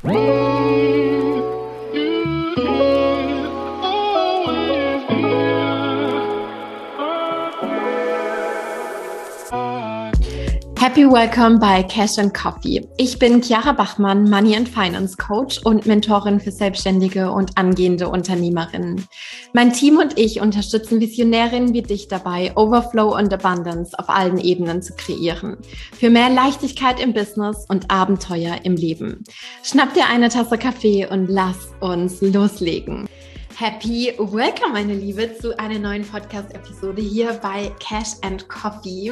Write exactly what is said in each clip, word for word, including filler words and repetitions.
Happy Welcome bei Cash and Coffee. Ich bin Chiara Bachmann, Money and Finance Coach und Mentorin für selbstständige und angehende Unternehmerinnen. Mein Team und ich unterstützen Visionärinnen wie dich dabei, Overflow und Abundance auf allen Ebenen zu kreieren. Für mehr Leichtigkeit im Business und Abenteuer im Leben. Schnapp dir eine Tasse Kaffee und lass uns loslegen. Happy Welcome, meine Liebe, zu einer neuen Podcast-Episode hier bei Cash and Coffee.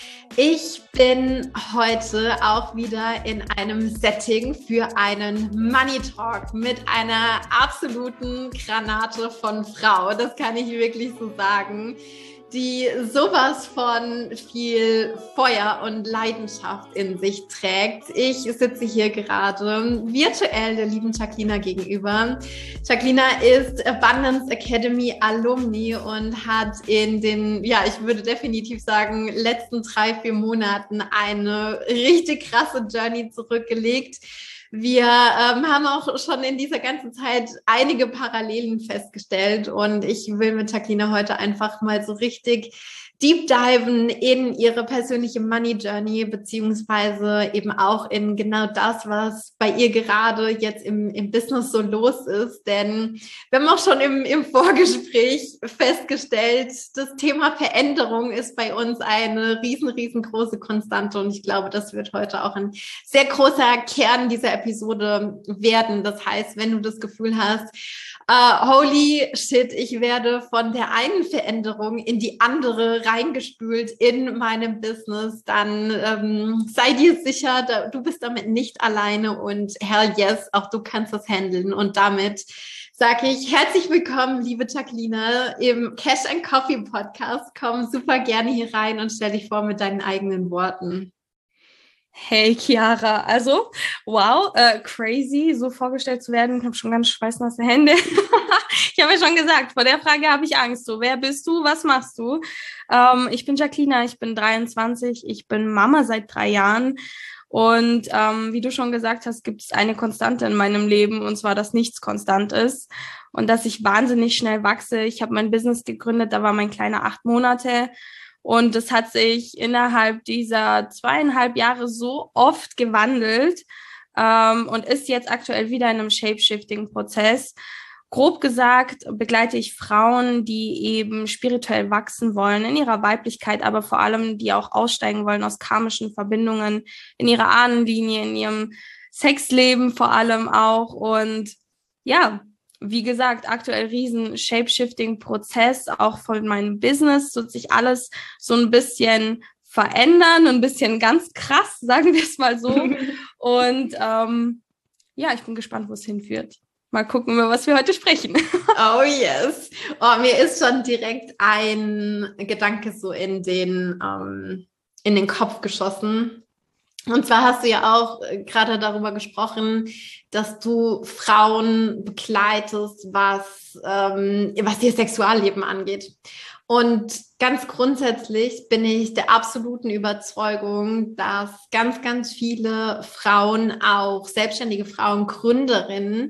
Ich bin heute auch wieder in einem Setting für einen Money Talk mit einer absoluten Granate von Frau. Das kann ich wirklich so sagen, die sowas von viel Feuer und Leidenschaft in sich trägt. Ich sitze hier gerade virtuell der lieben Jacqueline gegenüber. Jacqueline ist Abundance Academy Alumni und hat in den, ja, ich würde definitiv sagen, letzten drei, vier Monaten eine richtig krasse Journey zurückgelegt. Wir ähm, haben auch schon in dieser ganzen Zeit einige Parallelen festgestellt und ich will mit Jacqueline heute einfach mal so richtig deep diven in ihre persönliche Money Journey, beziehungsweise eben auch in genau das, was bei ihr gerade jetzt im, im Business so los ist. Denn wir haben auch schon im, im Vorgespräch festgestellt, das Thema Veränderung ist bei uns eine riesen, riesengroße Konstante und ich glaube, das wird heute auch ein sehr großer Kern dieser Episode werden. Das heißt, wenn du das Gefühl hast, Uh, holy shit, ich werde von der einen Veränderung in die andere reingespült in meinem Business, dann ähm, sei dir sicher, da, du bist damit nicht alleine und hell yes, auch du kannst das handeln. Und damit sage ich herzlich willkommen, liebe Jacqueline, im Cash and Coffee Podcast. Komm super gerne hier rein und stell dich vor mit deinen eigenen Worten. Hey Chiara, also wow, äh, crazy, so vorgestellt zu werden. Ich habe schon ganz schweißnasse Hände. Ich habe ja schon gesagt, vor der Frage habe ich Angst. So, wer bist du, was machst du? Ähm, ich bin Jacqueline, ich bin dreiundzwanzig, ich bin Mama seit drei Jahren. Und ähm, wie du schon gesagt hast, gibt es eine Konstante in meinem Leben, und zwar, dass nichts konstant ist und dass ich wahnsinnig schnell wachse. Ich habe mein Business gegründet, da war mein Kleiner acht Monate. Und es hat sich innerhalb dieser zweieinhalb Jahre so oft gewandelt ähm, und ist jetzt aktuell wieder in einem Shape-Shifting-Prozess. Grob gesagt begleite ich Frauen, die eben spirituell wachsen wollen, in ihrer Weiblichkeit, aber vor allem, die auch aussteigen wollen aus karmischen Verbindungen, in ihrer Ahnenlinie, in ihrem Sexleben vor allem auch. Und ja, wie gesagt, aktuell riesen Shape-Shifting-Prozess, auch von meinem Business, wird sich alles so ein bisschen verändern, ein bisschen ganz krass, sagen wir es mal so. Und ähm, ja, ich bin gespannt, wo es hinführt. Mal gucken, über was wir heute sprechen. Oh yes. Oh, mir ist schon direkt ein Gedanke so in den, ähm, in den Kopf geschossen. Und zwar hast du ja auch gerade darüber gesprochen, dass du Frauen begleitest, was, ähm, was ihr Sexualleben angeht. Und ganz grundsätzlich bin ich der absoluten Überzeugung, dass ganz, ganz viele Frauen, auch selbstständige Frauen, Gründerinnen,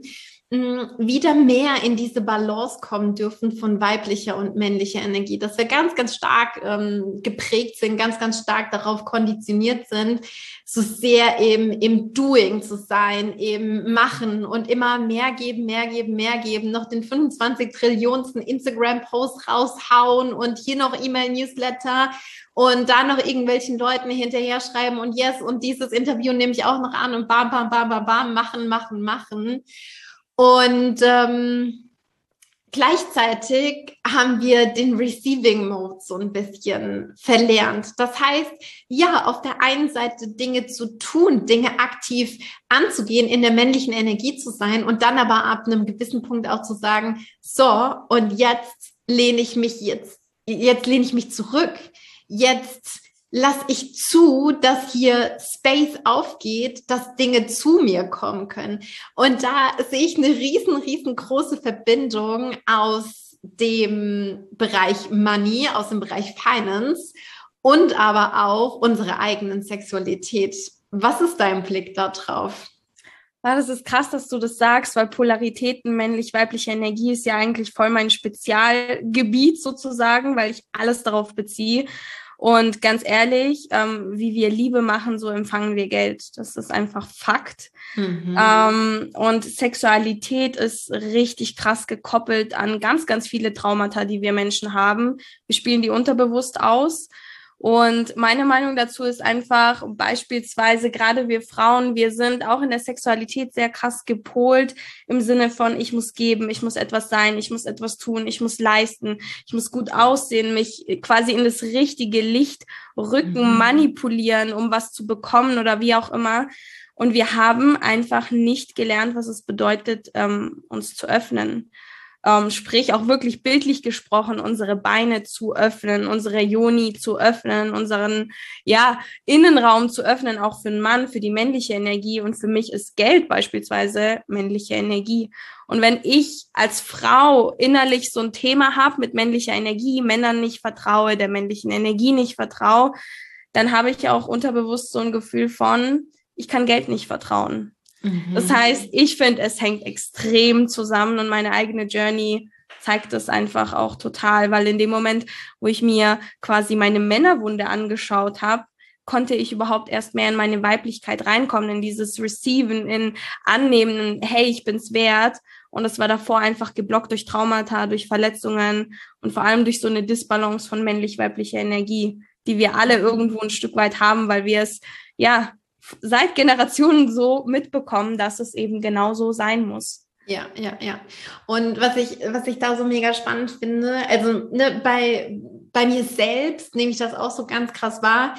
wieder mehr in diese Balance kommen dürfen von weiblicher und männlicher Energie, dass wir ganz, ganz stark ähm, geprägt sind, ganz, ganz stark darauf konditioniert sind, so sehr eben im Doing zu sein, eben machen und immer mehr geben, mehr geben, mehr geben, noch den fünfundzwanzig Trillionsten Instagram-Post raushauen und hier noch E-Mail-Newsletter und da noch irgendwelchen Leuten hinterher schreiben und yes, und dieses Interview nehme ich auch noch an und bam, bam, bam, bam, bam, machen, machen, machen. Und ähm, gleichzeitig haben wir den Receiving Mode so ein bisschen verlernt. Das heißt, ja, auf der einen Seite Dinge zu tun, Dinge aktiv anzugehen, in der männlichen Energie zu sein und dann aber ab einem gewissen Punkt auch zu sagen, so, und jetzt lehne ich mich jetzt, jetzt lehne ich mich zurück. Jetzt lasse ich zu, dass hier Space aufgeht, dass Dinge zu mir kommen können. Und da sehe ich eine riesen, riesengroße Verbindung aus dem Bereich Money, aus dem Bereich Finance und aber auch unsere eigenen Sexualität. Was ist dein Blick da drauf? Ja, das ist krass, dass du das sagst, weil Polaritäten, männlich-weibliche Energie ist ja eigentlich voll mein Spezialgebiet sozusagen, weil ich alles darauf beziehe. Und ganz ehrlich, ähm, wie wir Liebe machen, so empfangen wir Geld. Das ist einfach Fakt. Mhm. Ähm, und Sexualität ist richtig krass gekoppelt an ganz, ganz viele Traumata, die wir Menschen haben. Wir spielen die unterbewusst aus. Und meine Meinung dazu ist einfach beispielsweise, gerade wir Frauen, wir sind auch in der Sexualität sehr krass gepolt im Sinne von, ich muss geben, ich muss etwas sein, ich muss etwas tun, ich muss leisten, ich muss gut aussehen, mich quasi in das richtige Licht rücken, mhm. manipulieren, um was zu bekommen oder wie auch immer. Und wir haben einfach nicht gelernt, was es bedeutet, ähm, uns zu öffnen. Ähm, sprich auch wirklich bildlich gesprochen, unsere Beine zu öffnen, unsere Yoni zu öffnen, unseren ja Innenraum zu öffnen, auch für einen Mann, für die männliche Energie. Und für mich ist Geld beispielsweise männliche Energie. Und wenn ich als Frau innerlich so ein Thema habe mit männlicher Energie, Männern nicht vertraue, der männlichen Energie nicht vertraue, dann habe ich auch unterbewusst so ein Gefühl von, ich kann Geld nicht vertrauen. Das heißt, ich finde, es hängt extrem zusammen und meine eigene Journey zeigt es einfach auch total, weil in dem Moment, wo ich mir quasi meine Männerwunde angeschaut habe, konnte ich überhaupt erst mehr in meine Weiblichkeit reinkommen, in dieses Receiven, in Annehmen, hey, ich bin's wert. Und das war davor einfach geblockt durch Traumata, durch Verletzungen und vor allem durch so eine Disbalance von männlich-weiblicher Energie, die wir alle irgendwo ein Stück weit haben, weil wir es, ja, seit Generationen so mitbekommen, dass es eben genau so sein muss. Ja, ja, ja. Und was ich, was ich da so mega spannend finde, also ne, bei, bei mir selbst nehme ich das auch so ganz krass wahr,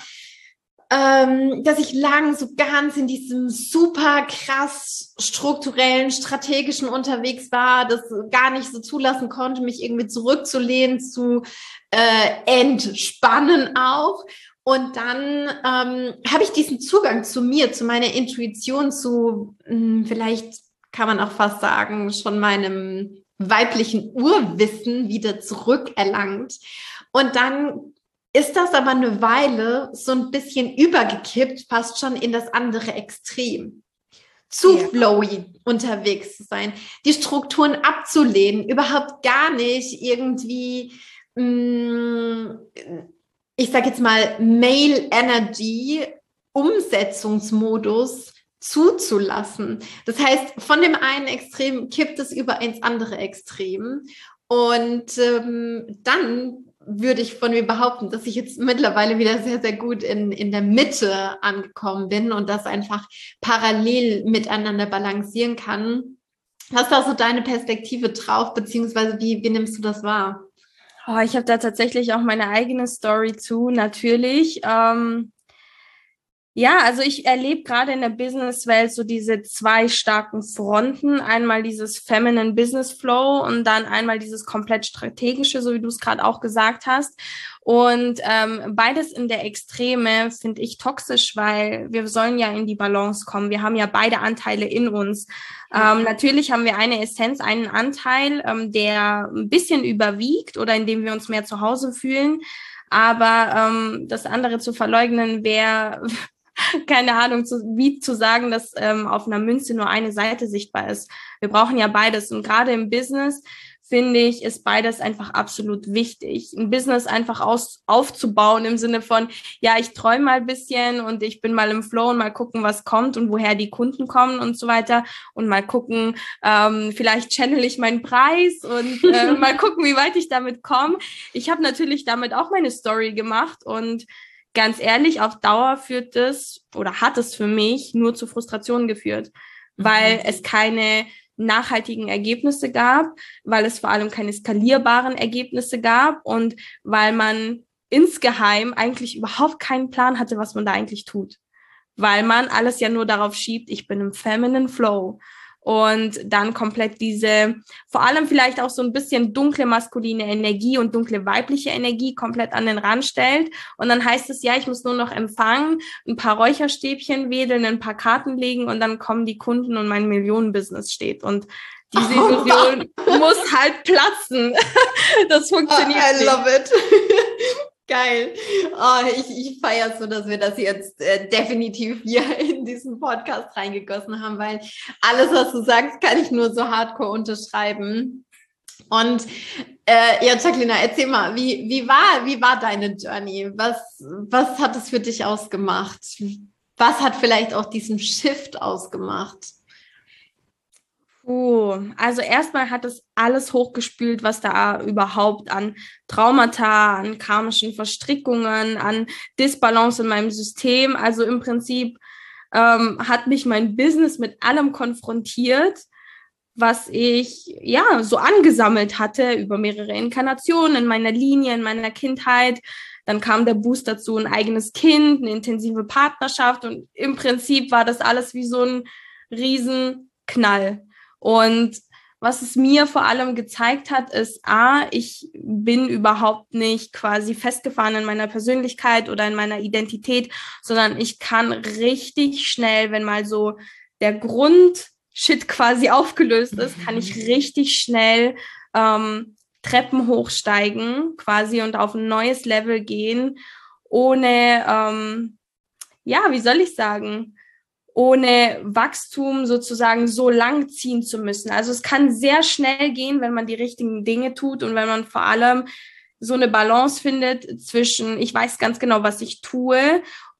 ähm, dass ich lang so ganz in diesem super krass strukturellen, strategischen unterwegs war, das gar nicht so zulassen konnte, mich irgendwie zurückzulehnen, zu äh, entspannen auch. Und dann ähm, habe ich diesen Zugang zu mir, zu meiner Intuition, zu mh, vielleicht kann man auch fast sagen, schon meinem weiblichen Urwissen wieder zurückerlangt. Und dann ist das aber eine Weile so ein bisschen übergekippt, fast schon in das andere Extrem. Zu ja. flowy unterwegs zu sein, die Strukturen abzulehnen, überhaupt gar nicht irgendwie mh, ich sage jetzt mal, Male Energy Umsetzungsmodus zuzulassen. Das heißt, von dem einen Extrem kippt es über ins andere Extrem. Und ähm, dann würde ich von mir behaupten, dass ich jetzt mittlerweile wieder sehr, sehr gut in, in der Mitte angekommen bin und das einfach parallel miteinander balancieren kann. Was ist da so deine Perspektive drauf, beziehungsweise wie, wie nimmst du das wahr? Oh, ich habe da tatsächlich auch meine eigene Story zu, natürlich. Ähm, ja, also ich erlebe gerade in der Businesswelt so diese zwei starken Fronten. Einmal dieses Feminine Business Flow und dann einmal dieses komplett strategische, so wie du es gerade auch gesagt hast. Und ähm, beides in der Extreme finde ich toxisch, weil wir sollen ja in die Balance kommen. Wir haben ja beide Anteile in uns. Ähm, natürlich haben wir eine Essenz, einen Anteil, ähm, der ein bisschen überwiegt oder in dem wir uns mehr zu Hause fühlen. Aber ähm, das andere zu verleugnen wäre, keine Ahnung, zu, wie zu sagen, dass ähm, auf einer Münze nur eine Seite sichtbar ist. Wir brauchen ja beides. Und gerade im Business, finde ich, ist beides einfach absolut wichtig. Ein Business einfach aus, aufzubauen im Sinne von, ja, ich träume mal ein bisschen und ich bin mal im Flow und mal gucken, was kommt und woher die Kunden kommen und so weiter und mal gucken, ähm, vielleicht channel ich meinen Preis und äh, mal gucken, wie weit ich damit komme. Ich habe natürlich damit auch meine Story gemacht und ganz ehrlich, auf Dauer führt es oder hat es für mich nur zu Frustrationen geführt, weil mhm. es keine nachhaltigen Ergebnisse gab, weil es vor allem keine skalierbaren Ergebnisse gab und weil man insgeheim eigentlich überhaupt keinen Plan hatte, was man da eigentlich tut. Weil man alles ja nur darauf schiebt, ich bin im Feminine Flow. Und dann komplett diese, vor allem vielleicht auch so ein bisschen dunkle maskuline Energie und dunkle weibliche Energie komplett an den Rand stellt. Und dann heißt es, ja, ich muss nur noch empfangen, ein paar Räucherstäbchen wedeln, ein paar Karten legen und dann kommen die Kunden und mein Millionenbusiness steht. Und diese Illusion oh, muss halt platzen. Das funktioniert oh, I nicht. love it. Geil. Oh, ich ich feiere es so, dass wir das jetzt äh, definitiv hier in diesen Podcast reingegossen haben, weil alles, was du sagst, kann ich nur so hardcore unterschreiben. Und äh, ja, Jacqueline, erzähl mal, wie, wie, war, wie war deine Journey? Was, was hat es für dich ausgemacht? Was hat vielleicht auch diesen Shift ausgemacht? Puh, also erstmal hat es alles hochgespült, was da überhaupt an Traumata, an karmischen Verstrickungen, an Disbalance in meinem System, also im Prinzip ähm, hat mich mein Business mit allem konfrontiert, was ich ja so angesammelt hatte über mehrere Inkarnationen in meiner Linie, in meiner Kindheit. Dann kam der Boost dazu, ein eigenes Kind, eine intensive Partnerschaft und im Prinzip war das alles wie so ein Riesenknall. Und was es mir vor allem gezeigt hat, ist, A, ich bin überhaupt nicht quasi festgefahren in meiner Persönlichkeit oder in meiner Identität, sondern ich kann richtig schnell, wenn mal so der Grundshit quasi aufgelöst ist, kann ich richtig schnell ähm, Treppen hochsteigen quasi und auf ein neues Level gehen, ohne, ähm, ja, wie soll ich sagen, ohne Wachstum sozusagen so lang ziehen zu müssen. Also es kann sehr schnell gehen, wenn man die richtigen Dinge tut und wenn man vor allem so eine Balance findet zwischen, ich weiß ganz genau, was ich tue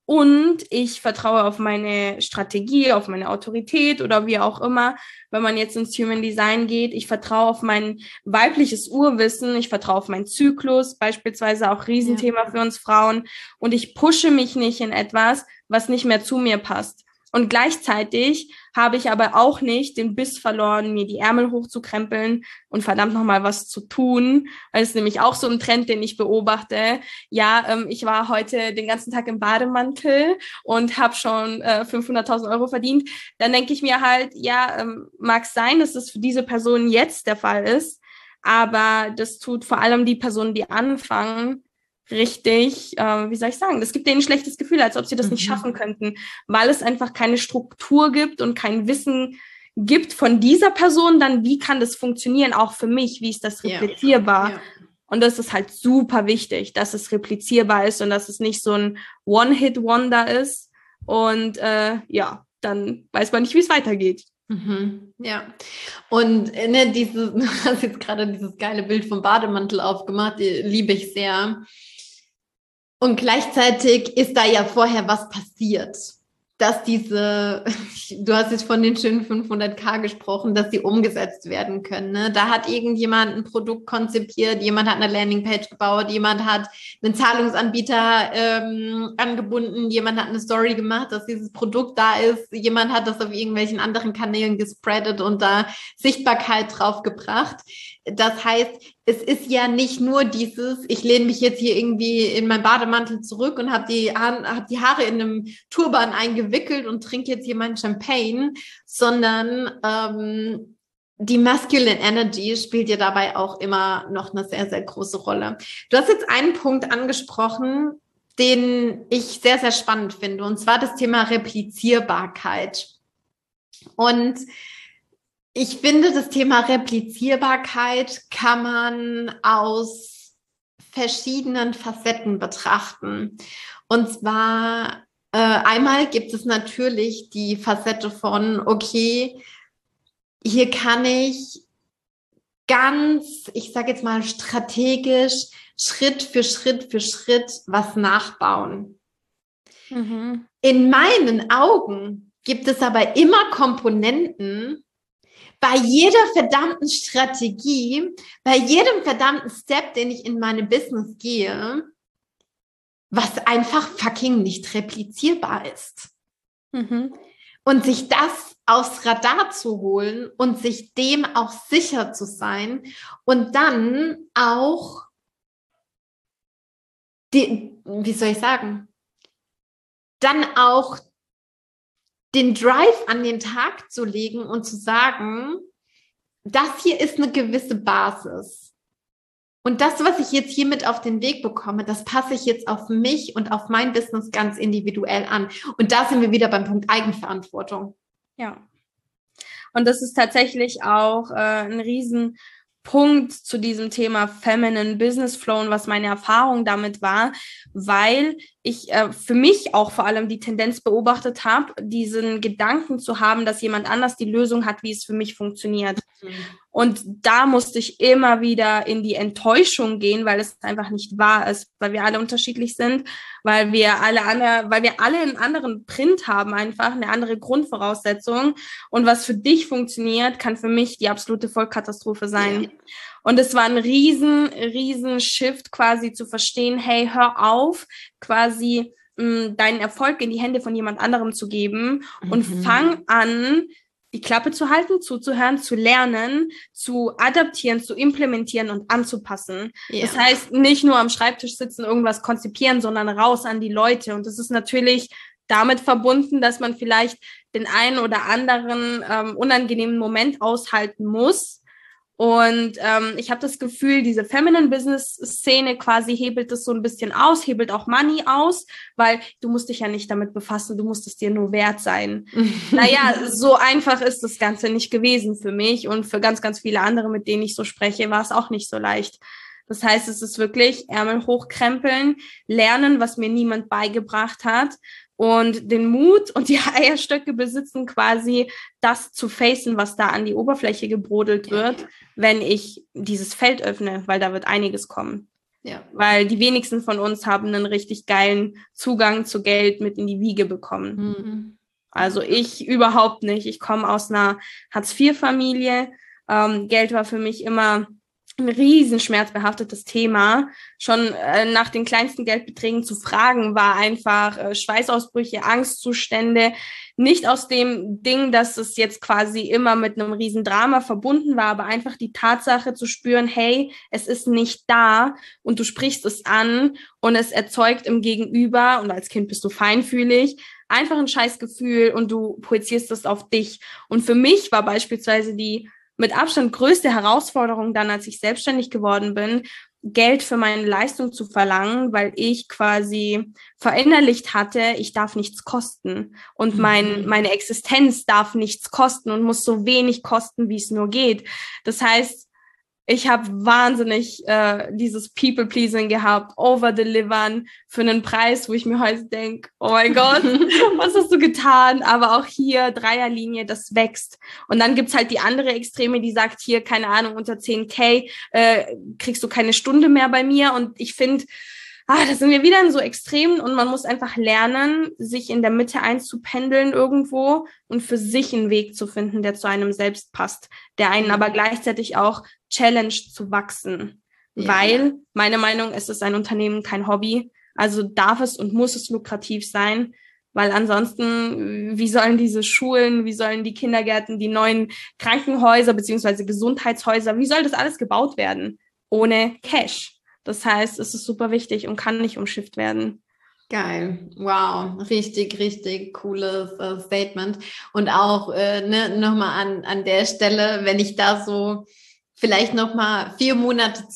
und ich vertraue auf meine Strategie, auf meine Autorität oder wie auch immer. Wenn man jetzt ins Human Design geht, ich vertraue auf mein weibliches Urwissen, ich vertraue auf meinen Zyklus, beispielsweise auch Riesenthema ja. für uns Frauen und ich pushe mich nicht in etwas, was nicht mehr zu mir passt. Und gleichzeitig habe ich aber auch nicht den Biss verloren, mir die Ärmel hochzukrempeln und verdammt nochmal was zu tun. Weil es ist nämlich auch so ein Trend, den ich beobachte. Ja, ähm, ich war heute den ganzen Tag im Bademantel und habe schon äh, fünfhunderttausend Euro verdient. Dann denke ich mir halt, ja, ähm, mag sein, dass das für diese Person jetzt der Fall ist. Aber das tut vor allem die Personen, die anfangen, richtig, äh, wie soll ich sagen, das gibt denen ein schlechtes Gefühl, als ob sie das mhm. nicht schaffen könnten, weil es einfach keine Struktur gibt und kein Wissen gibt von dieser Person, dann wie kann das funktionieren, auch für mich, wie ist das replizierbar? Ja. Ja. Und das ist halt super wichtig, dass es replizierbar ist und dass es nicht so ein One-Hit-Wonder ist und äh, ja, dann weiß man nicht, wie es weitergeht. Mhm, ja, und ne, dieses, du hast jetzt gerade dieses geile Bild vom Bademantel aufgemacht, die liebe ich sehr. Und gleichzeitig ist da ja vorher was passiert, dass diese, du hast jetzt von den schönen fünfhunderttausend gesprochen, dass die umgesetzt werden können. Ne? Da hat irgendjemand ein Produkt konzipiert, jemand hat eine Landingpage gebaut, jemand hat einen Zahlungsanbieter ähm, angebunden, jemand hat eine Story gemacht, dass dieses Produkt da ist, jemand hat das auf irgendwelchen anderen Kanälen gespreadet und da Sichtbarkeit drauf gebracht. Das heißt, es ist ja nicht nur dieses, ich lehne mich jetzt hier irgendwie in meinen Bademantel zurück und habe die, hab die Haare in einem Turban eingewickelt und trinke jetzt hier meinen Champagne, sondern ähm, die Masculine Energy spielt ja dabei auch immer noch eine sehr, sehr große Rolle. Du hast jetzt einen Punkt angesprochen, den ich sehr, sehr spannend finde, und zwar das Thema Replizierbarkeit. Und ich finde, das Thema Replizierbarkeit kann man aus verschiedenen Facetten betrachten. Und zwar äh, einmal gibt es natürlich die Facette von, okay, hier kann ich ganz, ich sage jetzt mal strategisch, Schritt für Schritt für Schritt was nachbauen. Mhm. In meinen Augen gibt es aber immer Komponenten, bei jeder verdammten Strategie, bei jedem verdammten Step, den ich in meinem Business gehe, was einfach fucking nicht replizierbar ist. Mhm. Und sich das aufs Radar zu holen und sich dem auch sicher zu sein und dann auch, die, wie soll ich sagen, dann auch den Drive an den Tag zu legen und zu sagen, das hier ist eine gewisse Basis. Und das, was ich jetzt hier mit auf den Weg bekomme, das passe ich jetzt auf mich und auf mein Business ganz individuell an. Und da sind wir wieder beim Punkt Eigenverantwortung. Ja. Und das ist tatsächlich auch äh, ein riesen Punkt zu diesem Thema Feminine Business Flow und was meine Erfahrung damit war, weil ich äh, für mich auch vor allem die Tendenz beobachtet habe, diesen Gedanken zu haben, dass jemand anders die Lösung hat, wie es für mich funktioniert. Mhm. Und da musste ich immer wieder in die Enttäuschung gehen, weil es einfach nicht wahr ist, weil wir alle unterschiedlich sind, weil wir alle andere, weil wir alle einen anderen Print haben, einfach eine andere Grundvoraussetzung. Und was für dich funktioniert, kann für mich die absolute Vollkatastrophe sein. Ja. Und es war ein riesen, riesen Shift quasi zu verstehen, hey, hör auf, quasi mh, deinen Erfolg in die Hände von jemand anderem zu geben mhm. und fang an, die Klappe zu halten, zuzuhören, zu lernen, zu adaptieren, zu implementieren und anzupassen. Ja. Das heißt, nicht nur am Schreibtisch sitzen, irgendwas konzipieren, sondern raus an die Leute. Und das ist natürlich damit verbunden, dass man vielleicht den einen oder anderen ähm, unangenehmen Moment aushalten muss. Und ähm, ich habe das Gefühl, diese Feminine Business Szene quasi hebelt das so ein bisschen aus, hebelt auch Money aus, weil du musst dich ja nicht damit befassen, du musst es dir nur wert sein. Naja, so einfach ist das Ganze nicht gewesen für mich und für ganz, ganz viele andere, mit denen ich so spreche, war es auch nicht so leicht. Das heißt, es ist wirklich Ärmel hochkrempeln, lernen, was mir niemand beigebracht hat. Und den Mut und die Eierstöcke besitzen, quasi das zu facen, was da an die Oberfläche gebrodelt wird, ja. wenn ich dieses Feld öffne, weil da wird einiges kommen. Ja. Weil die wenigsten von uns haben einen richtig geilen Zugang zu Geld mit in die Wiege bekommen. Mhm. Also ich überhaupt nicht. Ich komme aus einer Hartz vier Familie. Ähm, Geld war für mich immer ein riesen schmerzbehaftetes Thema. Schon äh, nach den kleinsten Geldbeträgen zu fragen, war einfach äh, Schweißausbrüche, Angstzustände. Nicht aus dem Ding, dass es jetzt quasi immer mit einem riesen Drama verbunden war, aber einfach die Tatsache zu spüren, hey, es ist nicht da und du sprichst es an und es erzeugt im Gegenüber, und als Kind bist du feinfühlig, einfach ein Scheißgefühl und du projizierst es auf dich. Und für mich war beispielsweise die mit Abstand größte Herausforderung dann, als ich selbstständig geworden bin, Geld für meine Leistung zu verlangen, weil ich quasi verinnerlicht hatte, ich darf nichts kosten und mein meine Existenz darf nichts kosten und muss so wenig kosten, wie es nur geht. Das heißt, ich habe wahnsinnig äh, dieses People-Pleasing gehabt, overdelivern für einen Preis, wo ich mir heute denke, oh mein Gott, was hast du getan? Aber auch hier Dreierlinie, das wächst. Und dann gibt's halt die andere Extreme, die sagt, hier, keine Ahnung, unter zehn K äh, kriegst du keine Stunde mehr bei mir. Und ich finde, ah, da sind wir wieder in so Extremen und man muss einfach lernen, sich in der Mitte einzupendeln irgendwo und für sich einen Weg zu finden, der zu einem selbst passt, der einen aber gleichzeitig auch challenge zu wachsen. Ja. Weil, meine Meinung, es ist ein Unternehmen, kein Hobby. Also darf es und muss es lukrativ sein, weil ansonsten, wie sollen diese Schulen, wie sollen die Kindergärten, die neuen Krankenhäuser beziehungsweise Gesundheitshäuser, wie soll das alles gebaut werden? Ohne Cash. Das heißt, es ist super wichtig und kann nicht umschifft werden. Geil, wow, richtig, richtig cooles äh, Statement. Und auch äh, ne, nochmal an, an der Stelle, wenn ich da so vielleicht nochmal vier Monate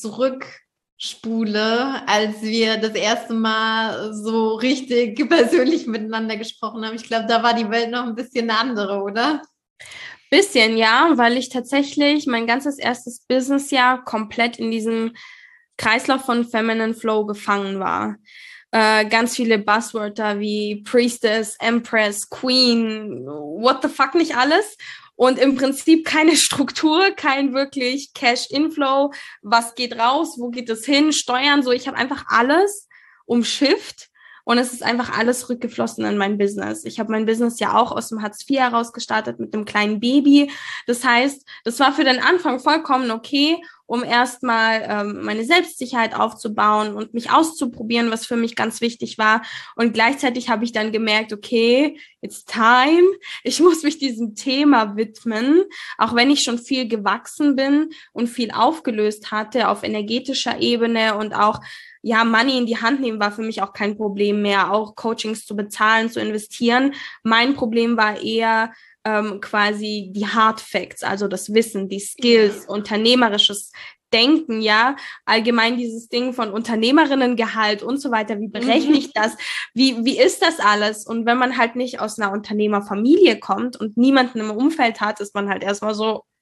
zurückspule, als wir das erste Mal so richtig persönlich miteinander gesprochen haben. Ich glaube, da war die Welt noch ein bisschen eine andere, oder? Bisschen, ja, weil ich tatsächlich mein ganzes erstes Businessjahr komplett in diesem Kreislauf von Feminine Flow gefangen war. Äh, ganz viele Buzzwörter wie Priestess, Empress, Queen, what the fuck nicht alles. Und im Prinzip keine Struktur, kein wirklich Cash-Inflow. Was geht raus? Wo geht es hin? Steuern, so. Ich habe einfach alles umschifft. Und es ist einfach alles rückgeflossen in mein Business. Ich habe mein Business ja auch aus dem Hartz vier heraus gestartet mit einem kleinen Baby. Das heißt, das war für den Anfang vollkommen okay, um erstmal ähm, meine Selbstsicherheit aufzubauen und mich auszuprobieren, was für mich ganz wichtig war. Und gleichzeitig habe ich dann gemerkt, okay, it's time. Ich muss mich diesem Thema widmen, auch wenn ich schon viel gewachsen bin und viel aufgelöst hatte auf energetischer Ebene und auch ja, Money in die Hand nehmen war für mich auch kein Problem mehr, auch Coachings zu bezahlen, zu investieren. Mein Problem war eher ähm, quasi die Hard Facts, also das Wissen, die Skills, ja. Unternehmerisches Denken, ja, allgemein dieses Ding von Unternehmerinnengehalt und so weiter. Wie berechne ich das? Wie, wie ist das alles? Und wenn man halt nicht aus einer Unternehmerfamilie kommt und niemanden im Umfeld hat, ist man halt erstmal so,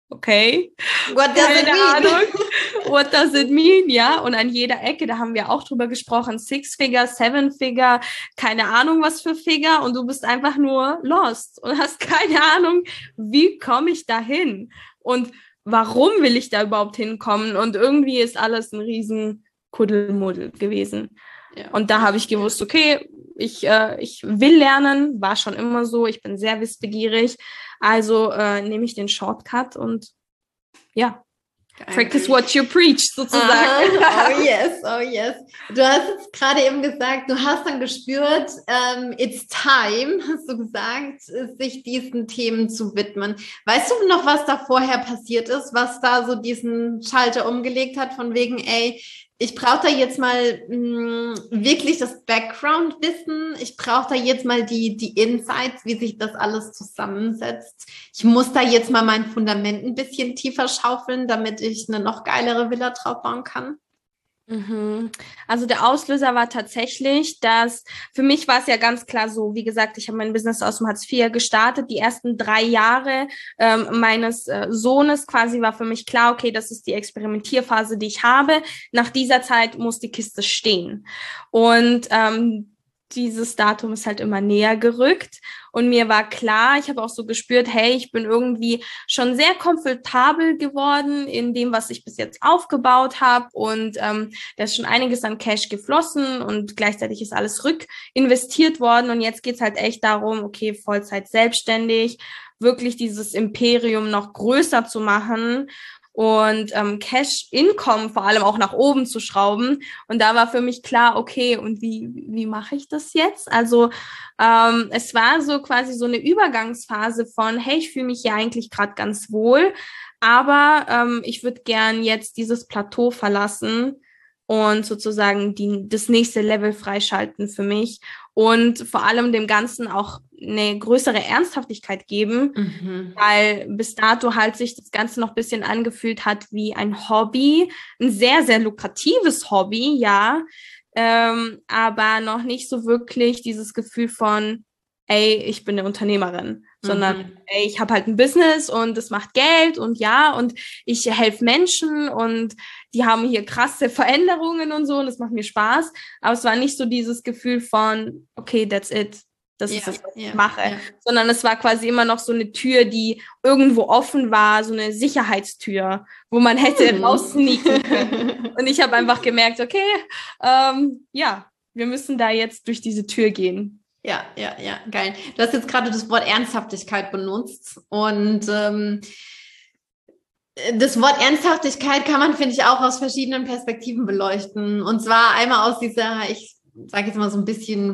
okay, What does it keine mean? Ahnung, what does it mean, ja, und an jeder Ecke, da haben wir auch drüber gesprochen, Six-Figure, Seven-Figure, keine Ahnung was für Figure und du bist einfach nur lost und hast keine Ahnung, wie komme ich da hin und warum will ich da überhaupt hinkommen und irgendwie ist alles ein riesen Kuddelmuddel gewesen. Ja. Und da habe ich gewusst, okay, ich, äh, ich will lernen, war schon immer so, ich bin sehr wissbegierig, also äh, nehme ich den Shortcut und ja, Geil. Practice what you preach, sozusagen. Aha. Oh yes, oh yes. Du hast jetzt gerade eben gesagt, du hast dann gespürt, um, it's time, hast du gesagt, sich diesen Themen zu widmen. Weißt du noch, was da vorher passiert ist, was da so diesen Schalter umgelegt hat, von wegen, ey, ich brauche da jetzt mal mh, wirklich das Background-Wissen. Ich brauche da jetzt mal die, die Insights, wie sich das alles zusammensetzt. Ich muss da jetzt mal mein Fundament ein bisschen tiefer schaufeln, damit ich eine noch geilere Villa drauf bauen kann. Also der Auslöser war tatsächlich, dass für mich war es ja ganz klar so, wie gesagt, ich habe mein Business aus dem Hartz vier gestartet. Die ersten drei Jahre ähm, meines äh, Sohnes quasi war für mich klar, okay, das ist die Experimentierphase, die ich habe. Nach dieser Zeit muss die Kiste stehen. Und ähm, dieses Datum ist halt immer näher gerückt und mir war klar, ich habe auch so gespürt, hey, ich bin irgendwie schon sehr komfortabel geworden in dem, was ich bis jetzt aufgebaut habe und ähm, da ist schon einiges an Cash geflossen und gleichzeitig ist alles rückinvestiert worden und jetzt geht's halt echt darum, okay, Vollzeit selbstständig, wirklich dieses Imperium noch größer zu machen und ähm, Cash-Income vor allem auch nach oben zu schrauben. Und da war für mich klar, okay, und wie wie mache ich das jetzt? Also ähm, es war so quasi so eine Übergangsphase von, hey, ich fühle mich hier eigentlich gerade ganz wohl, aber ähm, ich würde gern jetzt dieses Plateau verlassen und sozusagen die, das nächste Level freischalten für mich und vor allem dem Ganzen auch eine größere Ernsthaftigkeit geben, mhm. weil bis dato halt sich das Ganze noch ein bisschen angefühlt hat wie ein Hobby, ein sehr, sehr lukratives Hobby, ja, ähm, aber noch nicht so wirklich dieses Gefühl von, ey, ich bin eine Unternehmerin, sondern mhm. ey, ich habe halt ein Business und es macht Geld und ja, und ich helfe Menschen und die haben hier krasse Veränderungen und so und es macht mir Spaß, aber es war nicht so dieses Gefühl von, okay, that's it. Das ja, ist das, was ja, ich mache. Ja. Sondern es war quasi immer noch so eine Tür, die irgendwo offen war, so eine Sicherheitstür, wo man hätte hm. raussneaken können. Und ich habe einfach gemerkt, okay, ähm, ja, wir müssen da jetzt durch diese Tür gehen. Ja, ja, ja, geil. Du hast jetzt gerade das Wort Ernsthaftigkeit benutzt und ähm, das Wort Ernsthaftigkeit kann man, finde ich, auch aus verschiedenen Perspektiven beleuchten. Und zwar einmal aus dieser, ich sage jetzt mal so ein bisschen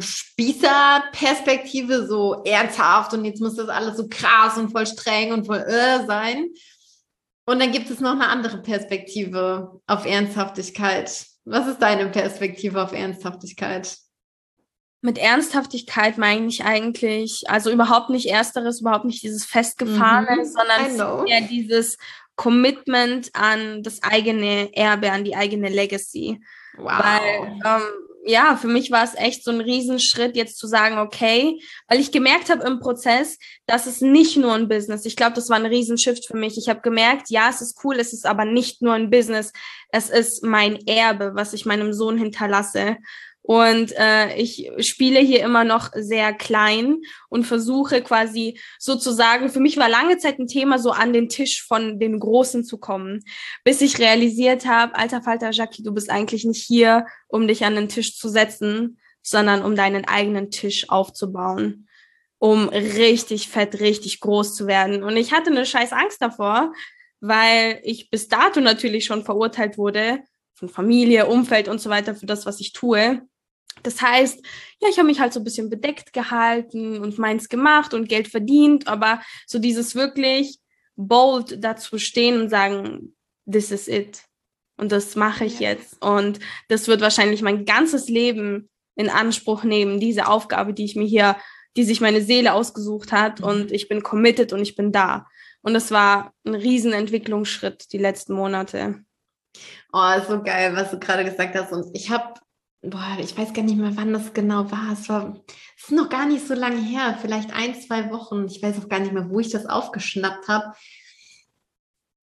Spießer-Perspektive, so ernsthaft und jetzt muss das alles so krass und voll streng und voll äh sein. Und dann gibt es noch eine andere Perspektive auf Ernsthaftigkeit. Was ist deine Perspektive auf Ernsthaftigkeit? Mit Ernsthaftigkeit meine ich eigentlich, also überhaupt nicht Ersteres, überhaupt nicht dieses Festgefahrene, mm-hmm. sondern eher dieses Commitment an das eigene Erbe, an die eigene Legacy. Wow. Weil, ähm, ja, für mich war es echt so ein Riesenschritt, jetzt zu sagen, okay, weil ich gemerkt habe im Prozess, dass es nicht nur ein Business, ich glaube, das war ein Riesenshift für mich. Ich habe gemerkt, ja, es ist cool, es ist aber nicht nur ein Business, es ist mein Erbe, was ich meinem Sohn hinterlasse. Und äh, ich spiele hier immer noch sehr klein und versuche quasi sozusagen, für mich war lange Zeit ein Thema, so an den Tisch von den Großen zu kommen, bis ich realisiert habe, alter Falter Jackie, du bist eigentlich nicht hier, um dich an den Tisch zu setzen, sondern um deinen eigenen Tisch aufzubauen, um richtig fett, richtig groß zu werden. Und ich hatte eine scheiß Angst davor, weil ich bis dato natürlich schon verurteilt wurde, von Familie, Umfeld und so weiter für das, was ich tue. Das heißt, ja, ich habe mich halt so ein bisschen bedeckt gehalten und meins gemacht und Geld verdient, aber so dieses wirklich bold dazu stehen und sagen, this is it. Und das mache ich ja. jetzt. Und das wird wahrscheinlich mein ganzes Leben in Anspruch nehmen, diese Aufgabe, die ich mir hier, die sich meine Seele ausgesucht hat. Mhm. Und ich bin committed und ich bin da. Und das war ein riesen Entwicklungsschritt die letzten Monate. Oh, so geil, was du gerade gesagt hast. Und ich habe Boah, ich weiß gar nicht mehr, wann das genau war. Es war, es ist noch gar nicht so lange her, vielleicht ein, zwei Wochen. Ich weiß auch gar nicht mehr, wo ich das aufgeschnappt habe.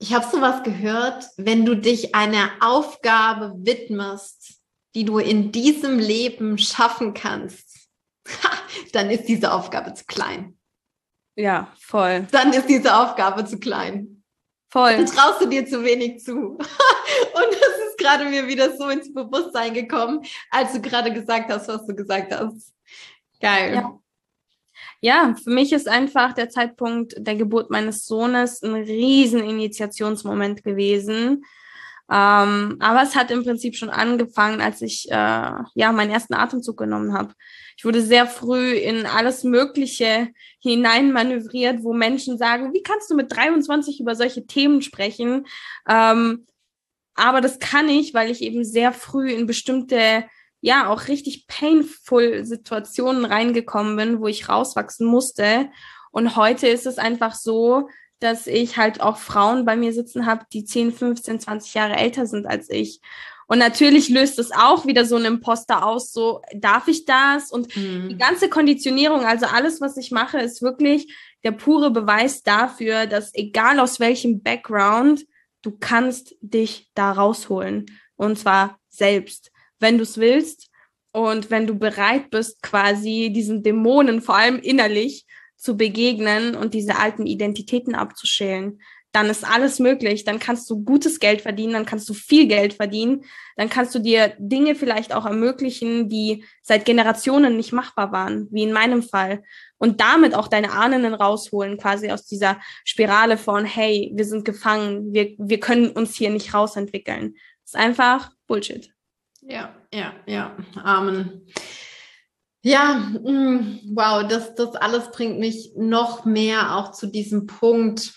Ich habe sowas gehört, wenn du dich einer Aufgabe widmest, die du in diesem Leben schaffen kannst, dann ist diese Aufgabe zu klein. Ja, voll. Dann ist diese Aufgabe zu klein. Voll. Dann traust du dir zu wenig zu. Und das ist gerade mir wieder so ins Bewusstsein gekommen, als du gerade gesagt hast, was du gesagt hast. Geil. Ja. Ja, für mich ist einfach der Zeitpunkt der Geburt meines Sohnes ein riesen Initiationsmoment gewesen. Ähm, aber es hat im Prinzip schon angefangen, als ich äh, ja meinen ersten Atemzug genommen habe. Ich wurde sehr früh in alles Mögliche hineinmanövriert, wo Menschen sagen, wie kannst du mit dreiundzwanzig über solche Themen sprechen? Ähm, aber das kann ich, weil ich eben sehr früh in bestimmte, ja, auch richtig painful Situationen reingekommen bin, wo ich rauswachsen musste. Und heute ist es einfach so, dass ich halt auch Frauen bei mir sitzen habe, die zehn, fünfzehn, zwanzig Jahre älter sind als ich. Und natürlich löst es auch wieder so ein Imposter aus, so, darf ich das? Und mhm. die ganze Konditionierung, also alles, was ich mache, ist wirklich der pure Beweis dafür, dass egal aus welchem Background, du kannst dich da rausholen. Und zwar selbst, wenn du es willst und wenn du bereit bist, quasi diesen Dämonen, vor allem innerlich, zu begegnen und diese alten Identitäten abzuschälen, dann ist alles möglich. Dann kannst du gutes Geld verdienen, dann kannst du viel Geld verdienen, dann kannst du dir Dinge vielleicht auch ermöglichen, die seit Generationen nicht machbar waren, wie in meinem Fall. Und damit auch deine Ahnen rausholen, quasi aus dieser Spirale von, hey, wir sind gefangen, wir, wir können uns hier nicht rausentwickeln. Das ist einfach Bullshit. Ja, ja, ja. Amen. Ja, mh, wow, das, das alles bringt mich noch mehr auch zu diesem Punkt,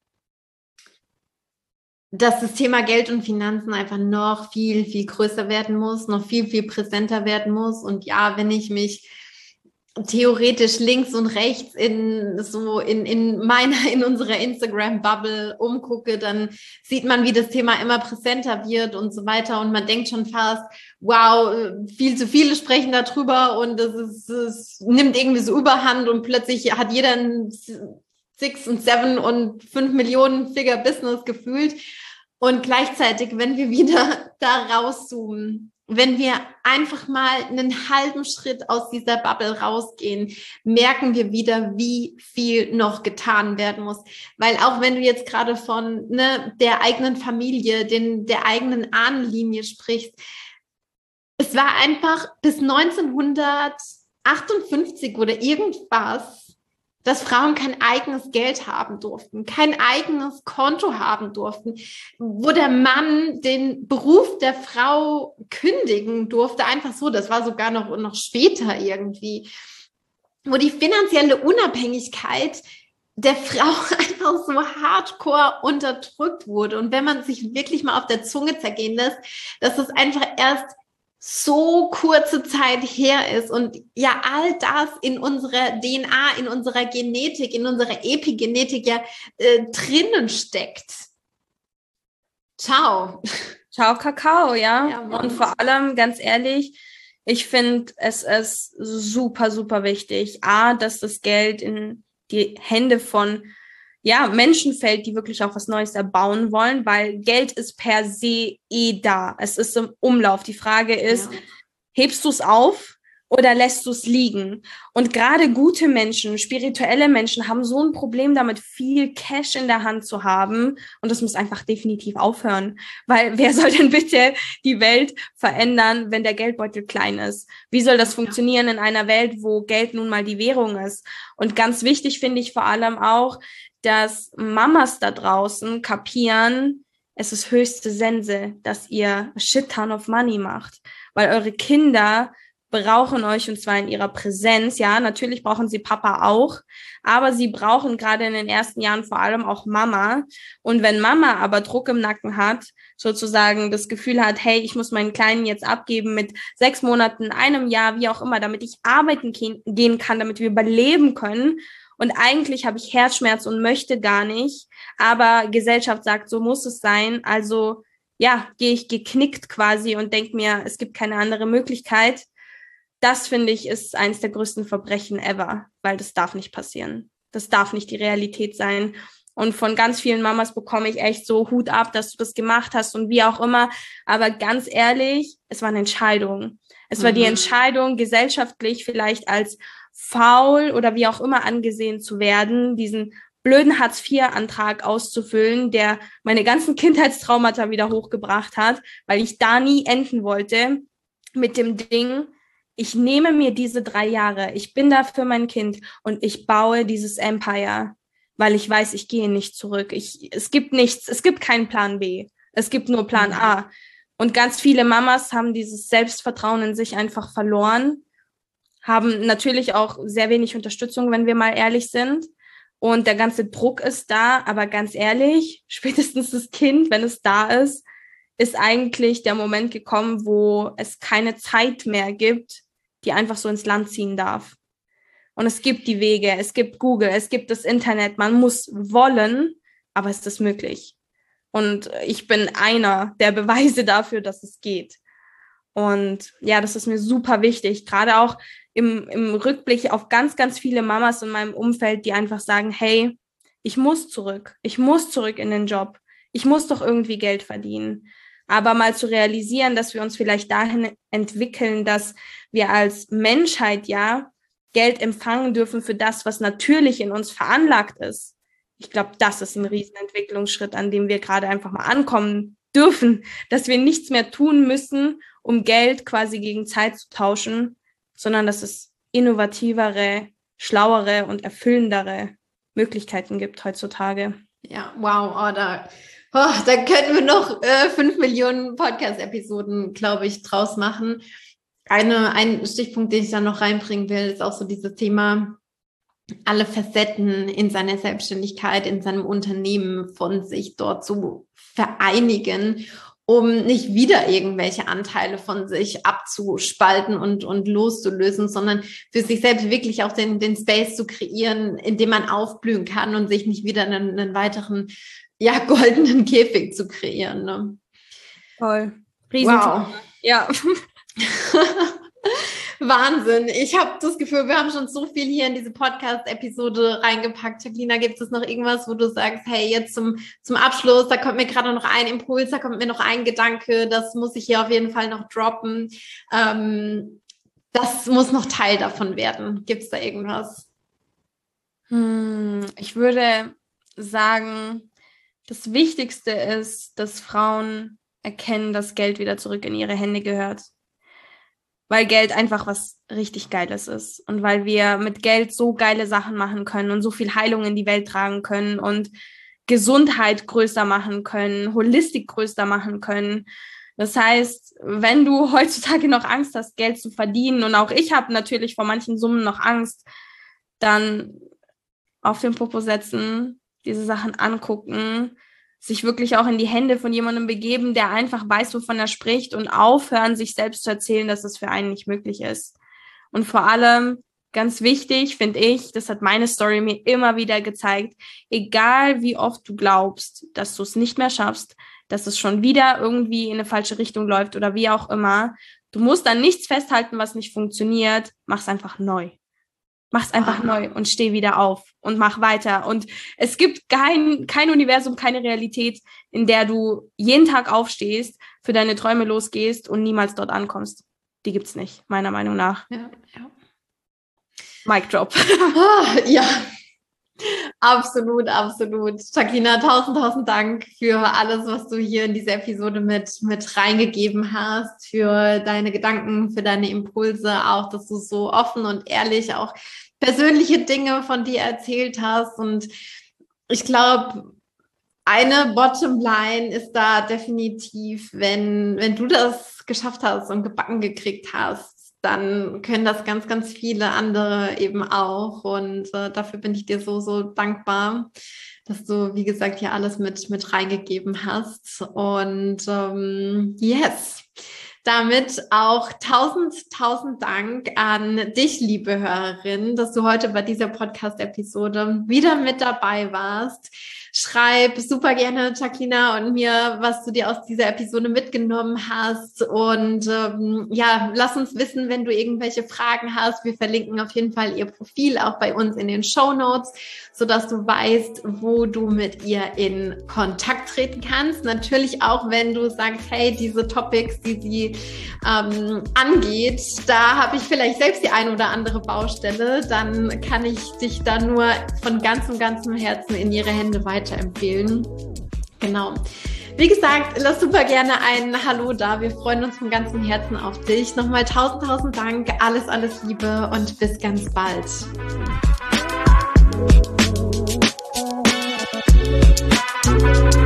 dass das Thema Geld und Finanzen einfach noch viel, viel größer werden muss, noch viel, viel präsenter werden muss. Und ja, wenn ich mich theoretisch links und rechts in so in, in meiner, in unserer Instagram-Bubble umgucke, dann sieht man, wie das Thema immer präsenter wird und so weiter. Und man denkt schon fast, wow, viel zu viele sprechen darüber und es, ist, es nimmt irgendwie so Überhand und plötzlich hat jeder ein Six und Seven und fünf Millionen Figure Business gefühlt. Und gleichzeitig, wenn wir wieder da rauszoomen, wenn wir einfach mal einen halben Schritt aus dieser Bubble rausgehen, merken wir wieder, wie viel noch getan werden muss. Weil auch wenn du jetzt gerade von ne, der eigenen Familie, den, der eigenen Ahnenlinie sprichst, es war einfach bis neunzehnhundertachtundfünfzig oder irgendwas, dass Frauen kein eigenes Geld haben durften, kein eigenes Konto haben durften, wo der Mann den Beruf der Frau kündigen durfte, einfach so, das war sogar noch, noch später irgendwie, wo die finanzielle Unabhängigkeit der Frau einfach so hardcore unterdrückt wurde. Und wenn man sich wirklich mal auf der Zunge zergehen lässt, dass es einfach erst so kurze Zeit her ist und ja all das in unserer D N A, in unserer Genetik, in unserer Epigenetik ja äh, drinnen steckt. Ciao. Ciao, Kakao, ja. ja und vor allem, ganz ehrlich, ich finde, es ist super, super wichtig, A, dass das Geld in die Hände von ja, Menschen fällt, die wirklich auch was Neues erbauen wollen, weil Geld ist per se eh da. Es ist im Umlauf. Die Frage ist, ja. hebst du es auf oder lässt du es liegen? Und gerade gute Menschen, spirituelle Menschen haben so ein Problem damit, viel Cash in der Hand zu haben. Und das muss einfach definitiv aufhören. Weil wer soll denn bitte die Welt verändern, wenn der Geldbeutel klein ist? Wie soll das funktionieren in einer Welt, wo Geld nun mal die Währung ist? Und ganz wichtig finde ich vor allem auch, dass Mamas da draußen kapieren, es ist höchste Sense, dass ihr a shit ton of money macht, weil eure Kinder brauchen euch und zwar in ihrer Präsenz. Ja, natürlich brauchen sie Papa auch, aber sie brauchen gerade in den ersten Jahren vor allem auch Mama. Und wenn Mama aber Druck im Nacken hat, sozusagen das Gefühl hat, hey, ich muss meinen Kleinen jetzt abgeben mit sechs Monaten, einem Jahr, wie auch immer, damit ich arbeiten gehen kann, damit wir überleben können. Und eigentlich habe ich Herzschmerz und möchte gar nicht, aber Gesellschaft sagt, so muss es sein. Also ja, gehe ich geknickt quasi und denke mir, es gibt keine andere Möglichkeit. Das, finde ich, ist eines der größten Verbrechen ever, weil das darf nicht passieren. Das darf nicht die Realität sein. Und von ganz vielen Mamas bekomme ich echt so Hut ab, dass du das gemacht hast und wie auch immer. Aber ganz ehrlich, es war eine Entscheidung. Es war mhm. die Entscheidung, gesellschaftlich vielleicht als faul oder wie auch immer angesehen zu werden, diesen blöden Hartz vier Antrag auszufüllen, der meine ganzen Kindheitstraumata wieder hochgebracht hat, weil ich da nie enden wollte mit dem Ding, ich nehme mir diese drei Jahre, ich bin da für mein Kind und ich baue dieses Empire, weil ich weiß, ich gehe nicht zurück. Ich, es gibt nichts, es gibt keinen Plan B, es gibt nur Plan mhm. A. Und ganz viele Mamas haben dieses Selbstvertrauen in sich einfach verloren, haben natürlich auch sehr wenig Unterstützung, wenn wir mal ehrlich sind. Und der ganze Druck ist da, aber ganz ehrlich, spätestens das Kind, wenn es da ist, ist eigentlich der Moment gekommen, wo es keine Zeit mehr gibt, die einfach so ins Land ziehen darf. Und es gibt die Wege, es gibt Google, es gibt das Internet, man muss wollen, aber es ist möglich. Und ich bin einer der Beweise dafür, dass es geht. Und ja, das ist mir super wichtig, gerade auch im, im Rückblick auf ganz, ganz viele Mamas in meinem Umfeld, die einfach sagen, hey, ich muss zurück, ich muss zurück in den Job, ich muss doch irgendwie Geld verdienen. Aber mal zu realisieren, dass wir uns vielleicht dahin entwickeln, dass wir als Menschheit ja Geld empfangen dürfen für das, was natürlich in uns veranlagt ist. Ich glaube, das ist ein Riesenentwicklungsschritt, an dem wir gerade einfach mal ankommen dürfen, dass wir nichts mehr tun müssen, um Geld quasi gegen Zeit zu tauschen, sondern dass es innovativere, schlauere und erfüllendere Möglichkeiten gibt heutzutage. Ja, wow, oh, da, oh, da könnten wir noch äh, fünf Millionen Podcast-Episoden, glaube ich, draus machen. Eine, ein Stichpunkt, den ich da noch reinbringen will, ist auch so dieses Thema, alle Facetten in seiner Selbstständigkeit, in seinem Unternehmen von sich dort zu vereinigen, um nicht wieder irgendwelche Anteile von sich abzuspalten und, und loszulösen, sondern für sich selbst wirklich auch den, den Space zu kreieren, in dem man aufblühen kann und sich nicht wieder einen, einen weiteren, ja, goldenen Käfig zu kreieren. Ne? Toll. Riesen. Wow. Ja. Wahnsinn. Ich habe das Gefühl, wir haben schon so viel hier in diese Podcast-Episode reingepackt. Jacqueline, gibt es noch irgendwas, wo du sagst, hey, jetzt zum, zum Abschluss, da kommt mir gerade noch ein Impuls, da kommt mir noch ein Gedanke, das muss ich hier auf jeden Fall noch droppen. Ähm, das muss noch Teil davon werden. Gibt es da irgendwas? Hm, ich würde sagen, das Wichtigste ist, dass Frauen erkennen, dass Geld wieder zurück in ihre Hände gehört. Weil Geld einfach was richtig Geiles ist und weil wir mit Geld so geile Sachen machen können und so viel Heilung in die Welt tragen können und Gesundheit größer machen können, Holistik größer machen können. Das heißt, wenn du heutzutage noch Angst hast, Geld zu verdienen, und auch ich habe natürlich vor manchen Summen noch Angst, dann auf den Popo setzen, diese Sachen angucken, sich wirklich auch in die Hände von jemandem begeben, der einfach weiß, wovon er spricht, und aufhören, sich selbst zu erzählen, dass es für einen nicht möglich ist. Und vor allem, ganz wichtig, finde ich, das hat meine Story mir immer wieder gezeigt, egal wie oft du glaubst, dass du es nicht mehr schaffst, dass es schon wieder irgendwie in eine falsche Richtung läuft oder wie auch immer, du musst an nichts festhalten, was nicht funktioniert, mach's einfach neu. Mach's einfach ah. neu und steh wieder auf und mach weiter. Und es gibt kein, kein Universum, keine Realität, in der du jeden Tag aufstehst, für deine Träume losgehst und niemals dort ankommst. Die gibt's nicht, meiner Meinung nach. Ja, ja. Mic drop. Ah, ja, absolut, absolut. Jacqueline, tausend, tausend Dank für alles, was du hier in diese Episode mit, mit reingegeben hast, für deine Gedanken, für deine Impulse, auch, dass du so offen und ehrlich auch persönliche Dinge von dir erzählt hast. Und ich glaube, eine Bottomline ist da definitiv, wenn, wenn du das geschafft hast und gebacken gekriegt hast, dann können das ganz, ganz viele andere eben auch. Und äh, dafür bin ich dir so, so dankbar, dass du, wie gesagt, hier alles mit, mit reingegeben hast. Und ähm, yes, Damit auch tausend, tausend Dank an dich, liebe Hörerin, dass du heute bei dieser Podcast-Episode wieder mit dabei warst. Schreib super gerne Jacqueline und mir, was du dir aus dieser Episode mitgenommen hast. Und ähm, ja, lass uns wissen, wenn du irgendwelche Fragen hast. Wir verlinken auf jeden Fall ihr Profil auch bei uns in den Shownotes, sodass du weißt, wo du mit ihr in Kontakt treten kannst. Natürlich auch, wenn du sagst, hey, diese Topics, die sie ähm, angeht, da habe ich vielleicht selbst die ein oder andere Baustelle, dann kann ich dich da nur von ganzem, ganzem Herzen in ihre Hände weiterempfehlen. Genau. Wie gesagt, lass super gerne ein Hallo da. Wir freuen uns von ganzem Herzen auf dich. Nochmal tausend, tausend Dank. Alles, alles Liebe und bis ganz bald. Thank you.